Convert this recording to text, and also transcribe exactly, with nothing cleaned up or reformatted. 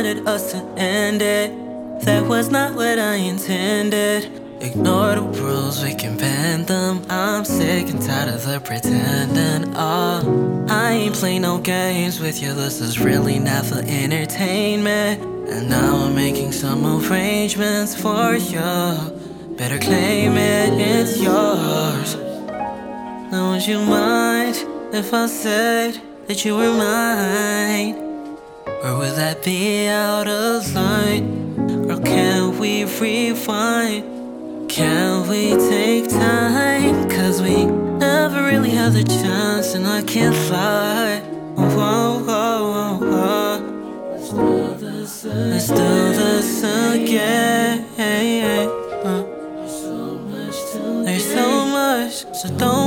wanted us to end it. That was not what I intended. Ignore the rules, we can bend them. I'm sick and tired of the pretending. Oh, I ain't play no games with you, this is really not for entertainment. And now I'm making some arrangements for you. Better claim it, it's yours. Now would you mind if I said that you were mine? Or would that be out of line? Or can we rewind? Can we take time? Cause we never really had the chance, and I can't lie. Oh, oh, oh, oh. Let's do this again. Let's do this again. Uh. There's so much, so don't